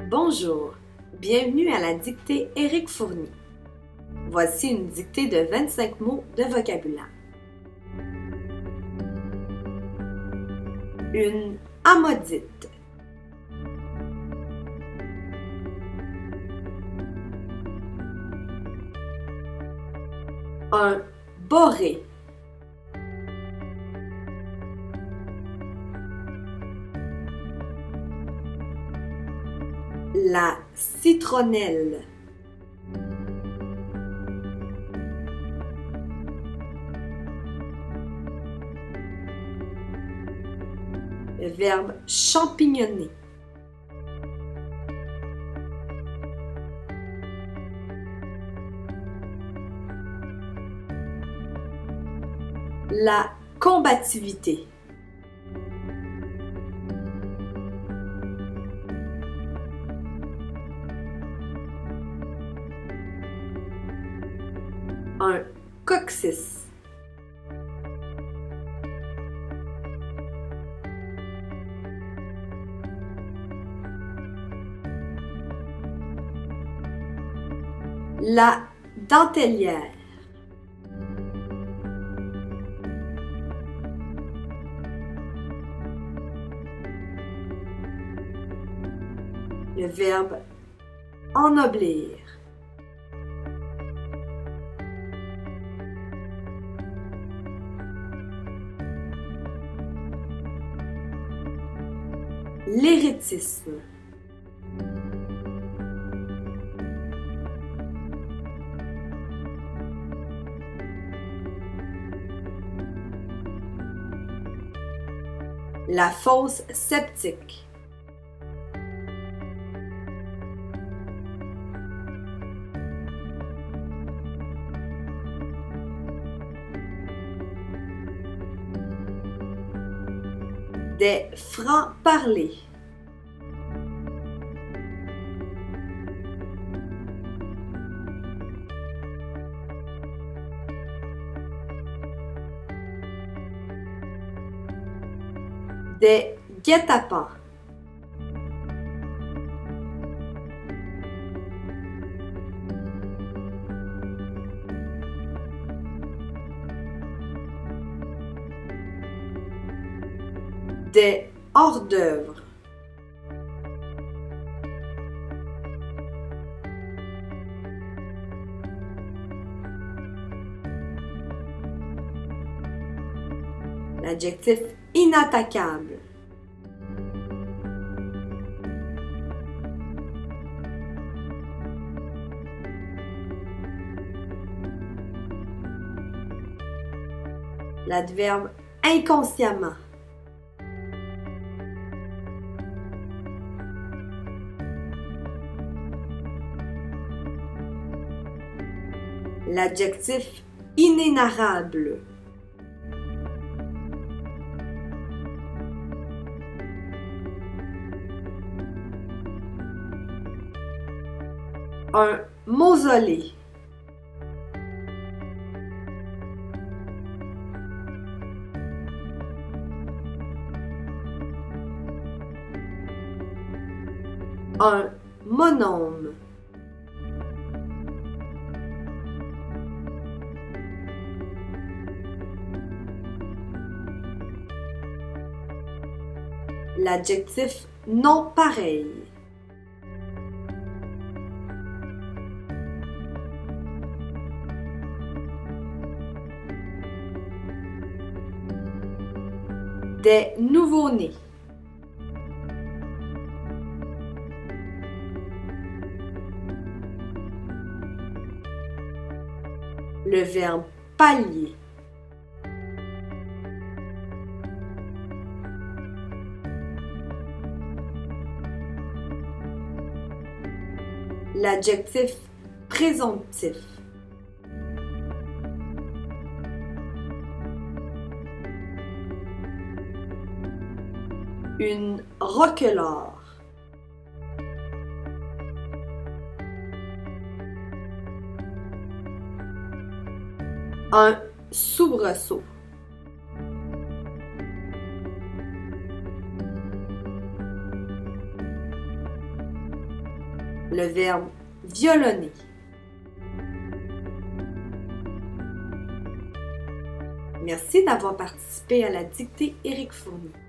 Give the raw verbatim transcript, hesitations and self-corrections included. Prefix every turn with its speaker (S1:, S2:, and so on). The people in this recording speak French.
S1: Bonjour, bienvenue à la dictée Éric Fournier. Voici une dictée de vingt-cinq mots de vocabulaire. Une amodite. Un boré. La citronnelle. Le verbe champignonner. La combativité. Un coccyx. La dentelière. Le verbe ennoblir. L'éréthisme. La fosse septique. Des francs-parler. Des guet-apens. Des hors-d'œuvre. L'adjectif inattaquable. L'adverbe inconsciemment. L'adjectif inénarrable. Un mausolée. Un monôme. L'adjectif non pareil. Des nouveau-nés. Le verbe pallier. L'adjectif présomptif. Une roquelaure. Un soubresaut. Le verbe violonner. Merci d'avoir participé à la dictée Éric Fournier.